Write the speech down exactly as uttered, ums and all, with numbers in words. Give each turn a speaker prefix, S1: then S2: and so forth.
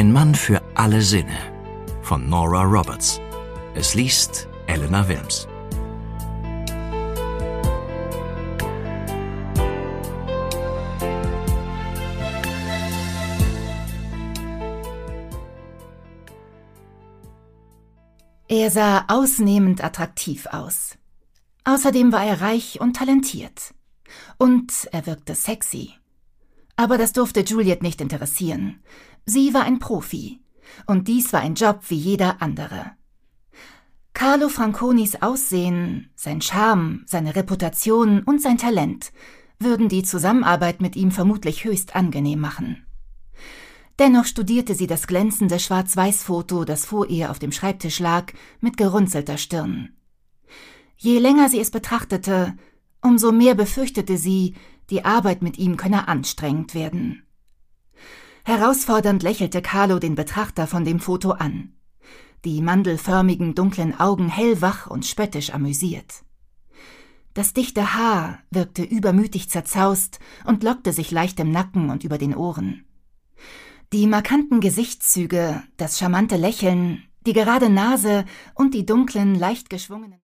S1: Ein Mann für alle Sinne von Nora Roberts. Es liest Elena Wilms.
S2: Er sah ausnehmend attraktiv aus. Außerdem war er reich und talentiert. Und er wirkte sexy. Aber das durfte Juliet nicht interessieren. Sie war ein Profi. Und dies war ein Job wie jeder andere. Carlo Franconis Aussehen, sein Charme, seine Reputation und sein Talent würden die Zusammenarbeit mit ihm vermutlich höchst angenehm machen. Dennoch studierte sie das glänzende Schwarz-Weiß-Foto, das vor ihr auf dem Schreibtisch lag, mit gerunzelter Stirn. Je länger sie es betrachtete, umso mehr befürchtete sie, die Arbeit mit ihm könne anstrengend werden. Herausfordernd lächelte Carlo den Betrachter von dem Foto an. Die mandelförmigen, dunklen Augen hellwach und spöttisch amüsiert. Das dichte Haar wirkte übermütig zerzaust und lockte sich leicht im Nacken und über den Ohren. Die markanten Gesichtszüge, das charmante Lächeln, die gerade Nase und die dunklen, leicht geschwungenen